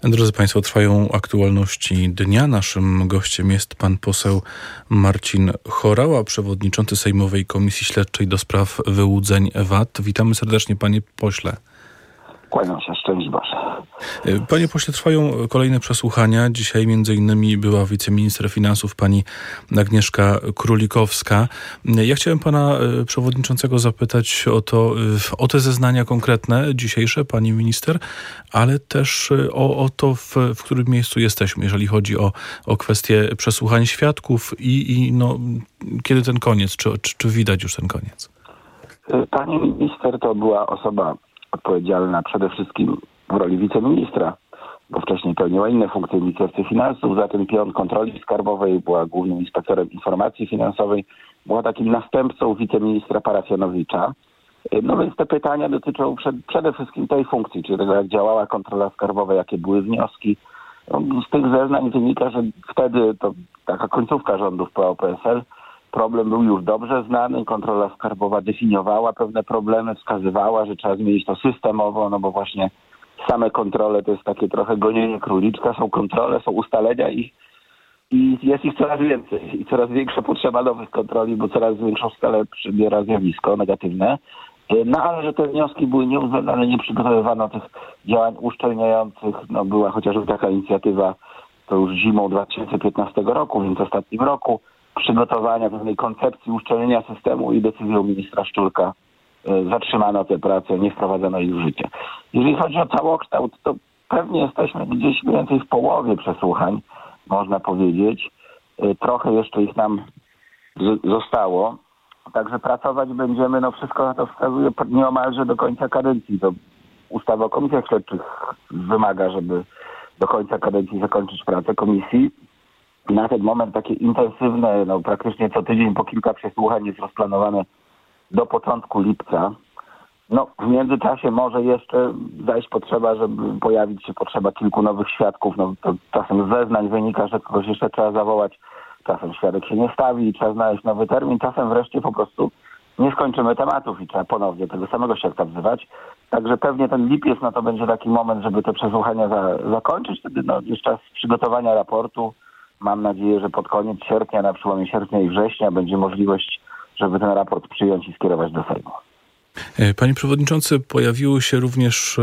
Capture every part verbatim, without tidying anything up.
Drodzy Państwo, trwają aktualności dnia. Naszym gościem jest pan poseł Marcin Horała, przewodniczący Sejmowej Komisji Śledczej do spraw wyłudzeń V A T. Witamy serdecznie, panie pośle. Kłaniam się, szczęść Boże. Panie pośle, trwają kolejne przesłuchania. Dzisiaj między innymi była wiceminister finansów pani Agnieszka Królikowska. Ja chciałem pana przewodniczącego zapytać o to, o te zeznania konkretne, dzisiejsze, pani minister, ale też o, o to, w, w którym miejscu jesteśmy, jeżeli chodzi o, o kwestię przesłuchań świadków i, i no, kiedy ten koniec, czy, czy, czy widać już ten koniec? Pani minister to była osoba odpowiedzialna przede wszystkim w roli wiceministra, bo wcześniej pełniła inne funkcje w Ministerstwie Finansów, zatem pion kontroli skarbowej, była głównym inspektorem informacji finansowej, była takim następcą wiceministra Parafjanowicza. No więc te pytania dotyczą przed, przede wszystkim tej funkcji, czyli tego, jak działała kontrola skarbowa, jakie były wnioski. No, z tych zeznań wynika, że wtedy to taka końcówka rządów P O P S L, problem był już dobrze znany, kontrola skarbowa definiowała pewne problemy, wskazywała, że trzeba zmienić to systemowo, no bo właśnie same kontrole to jest takie trochę gonienie króliczka, są kontrole, są ustalenia i, i jest ich coraz więcej i coraz większa potrzeba nowych kontroli, bo coraz większą skalę przybiera zjawisko negatywne. No ale że te wnioski były nieuwzględnione, nie przygotowywano tych działań uszczelniających, no była chociażby taka inicjatywa, to już zimą dwa tysiące piętnastego roku, więc w ostatnim roku, przygotowania pewnej koncepcji uszczelnienia systemu i decyzją ministra Szczurka y, zatrzymano te prace, nie wprowadzono ich w życie. Jeżeli chodzi o całokształt, to pewnie jesteśmy gdzieś mniej więcej w połowie przesłuchań, można powiedzieć. Y, trochę jeszcze ich nam z- zostało. Także pracować będziemy, no wszystko na to wskazuje nieomalże do końca kadencji. To ustawa o komisjach śledczych wymaga, żeby do końca kadencji zakończyć pracę komisji. Na ten moment takie intensywne, no praktycznie co tydzień po kilka przesłuchań jest rozplanowane do początku lipca. No w międzyczasie może jeszcze zajść potrzeba, żeby pojawić się potrzeba kilku nowych świadków. No to czasem z zeznań wynika, że kogoś jeszcze trzeba zawołać. Czasem świadek się nie stawi i trzeba znaleźć nowy termin. Czasem wreszcie po prostu nie skończymy tematów i trzeba ponownie tego samego świadka wzywać. Także pewnie ten lipiec, no to będzie taki moment, żeby te przesłuchania za, zakończyć. Wtedy no, jest czas przygotowania raportu. Mam nadzieję, że pod koniec sierpnia, na przełomie sierpnia i września będzie możliwość, żeby ten raport przyjąć i skierować do Sejmu. Panie przewodniczący, pojawiły się również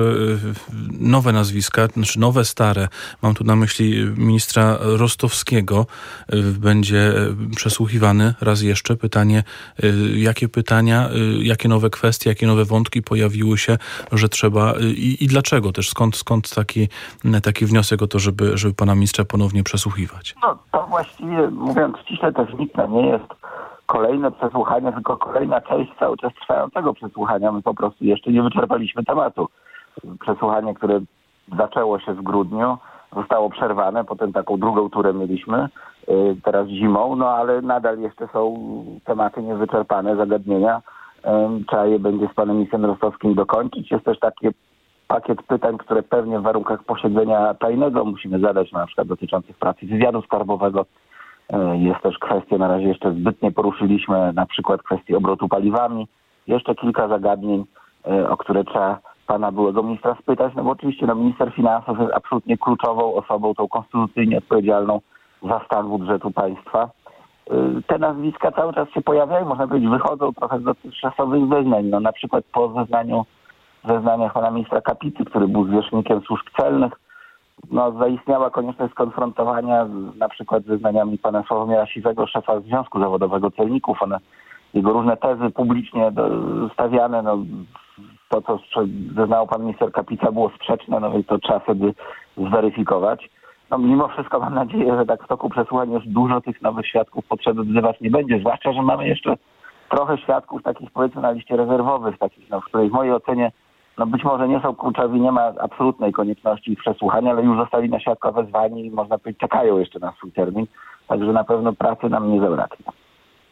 nowe nazwiska, znaczy nowe, stare. Mam tu na myśli ministra Rostowskiego. Będzie przesłuchiwany raz jeszcze. Pytanie, jakie pytania, jakie nowe kwestie, jakie nowe wątki pojawiły się, że trzeba i, i dlaczego też, skąd, skąd taki, taki wniosek o to, żeby, żeby pana ministra ponownie przesłuchiwać? No to właściwie, mówiąc ściśle, techniczne nie jest kolejne przesłuchanie, tylko kolejna część cały czas trwającego przesłuchania. My po prostu jeszcze nie wyczerpaliśmy tematu. Przesłuchanie, które zaczęło się w grudniu, zostało przerwane, potem taką drugą turę mieliśmy, yy, teraz zimą, no ale nadal jeszcze są tematy niewyczerpane, zagadnienia. Yy, trzeba je będzie z panem ministrem Rostowskim dokończyć. Jest też taki pakiet pytań, które pewnie w warunkach posiedzenia tajnego musimy zadać, na przykład dotyczących pracy wywiadu skarbowego. Jest też kwestia, na razie jeszcze zbyt nie poruszyliśmy, na przykład kwestii obrotu paliwami. Jeszcze kilka zagadnień, o które trzeba pana byłego ministra spytać, no bo oczywiście no, minister finansów jest absolutnie kluczową osobą, tą konstytucyjnie odpowiedzialną za stan budżetu państwa. Te nazwiska cały czas się pojawiają, można powiedzieć, wychodzą trochę z dotychczasowych zeznań. No, na przykład po zeznaniu, zeznaniach pana ministra Kapity, który był zwierzchnikiem służb celnych, no, zaistniała konieczność skonfrontowania z, na przykład ze zeznaniami pana Sławomira Siwego, szefa Związku Zawodowego Celników. One, jego różne tezy publicznie do, stawiane, no, to co zeznał pan minister Kapita było sprzeczne, no i to trzeba wtedy zweryfikować. No, mimo wszystko mam nadzieję, że tak w toku przesłuchań już dużo tych nowych świadków potrzeby wzywać nie będzie, zwłaszcza, że mamy jeszcze trochę świadków takich, powiedzmy, na liście rezerwowych, takich, no, w której w mojej ocenie no być może nie są kluczowi, nie ma absolutnej konieczności ich przesłuchania, ale już zostali na świadka wezwani i można powiedzieć, czekają jeszcze na swój termin. Także na pewno pracy nam nie zabraknie.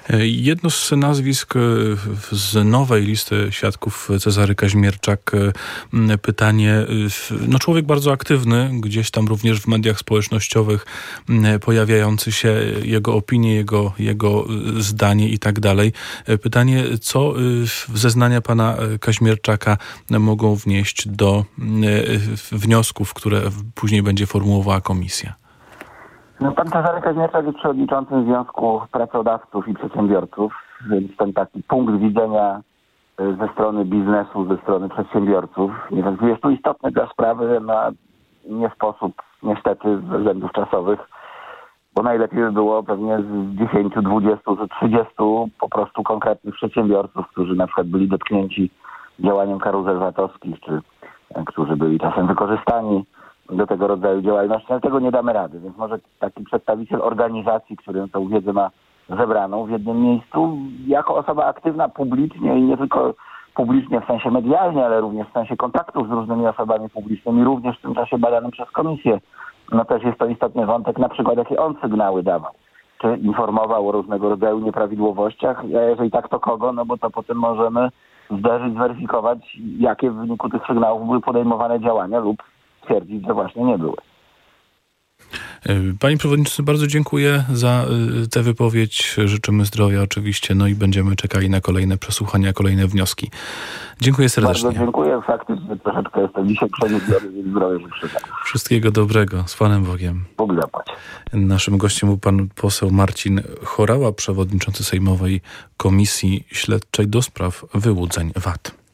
Jedno z nazwisk z nowej listy świadków, Cezary Kaźmierczak. Pytanie, no człowiek bardzo aktywny, gdzieś tam również w mediach społecznościowych pojawiający się, jego opinie, jego, jego zdanie i tak dalej. Pytanie, co zeznania pana Kaźmierczaka mogą wnieść do wniosków, które później będzie formułowała komisja? No, pan Cezary Kaźmierczak jest przewodniczącym Związku Pracodawców i Przedsiębiorców, więc ten taki punkt widzenia ze strony biznesu, ze strony przedsiębiorców jest tu istotny dla sprawy, na nie sposób niestety ze względów czasowych, bo najlepiej by było pewnie z dziesięciu, dwudziestu, z trzydziestu po prostu konkretnych przedsiębiorców, którzy na przykład byli dotknięci działaniem karuzel VAT-owskich, czy którzy byli czasem wykorzystani do tego rodzaju działalności, ale tego nie damy rady. Więc może taki przedstawiciel organizacji, który tą wiedzę ma zebraną w jednym miejscu, jako osoba aktywna publicznie i nie tylko publicznie w sensie medialnie, ale również w sensie kontaktów z różnymi osobami publicznymi, również w tym czasie badanym przez komisję, no też jest to istotny wątek, na przykład jakie on sygnały dawał. Czy informował o różnego rodzaju nieprawidłowościach, a jeżeli tak, to kogo, no bo to potem możemy zderzyć, zweryfikować, jakie w wyniku tych sygnałów były podejmowane działania lub twierdzić, że właśnie nie były. Panie przewodniczący, bardzo dziękuję za tę wypowiedź. Życzymy zdrowia oczywiście, no i będziemy czekali na kolejne przesłuchania, kolejne wnioski. Dziękuję serdecznie. Bardzo dziękuję. Faktycznie troszeczkę jestem dzisiaj przeziębiony, więc zdrowie się przyda. Wszystkiego dobrego. Z Panem Bogiem. Bóg zapłać. Naszym gościem był pan poseł Marcin Horała, przewodniczący Sejmowej Komisji Śledczej do spraw wyłudzeń V A T.